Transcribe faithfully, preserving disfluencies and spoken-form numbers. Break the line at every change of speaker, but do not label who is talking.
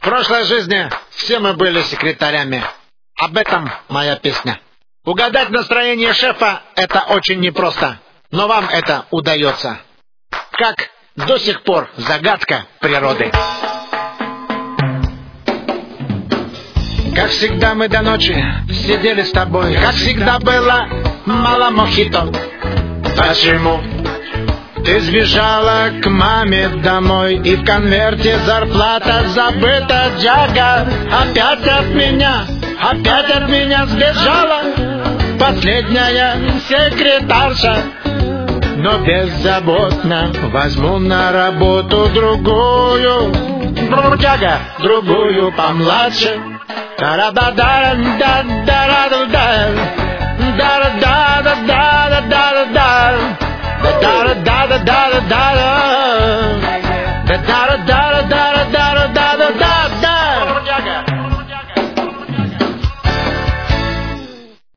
прошлой жизни все мы были секретарями. Об этом моя песня. Угадать настроение шефа — это очень непросто, но вам это удается. Как до сих пор загадка природы. Как всегда мы до ночи сидели с тобой, как всегда было мало мохито. Почему ты сбежала к маме домой, и в конверте зарплата забыта, Джага? Опять от меня, опять от меня сбежала последняя секретарша. Но беззаботно возьму на работу другую, Джага, другую помладше. Da da da da da da da da da da da da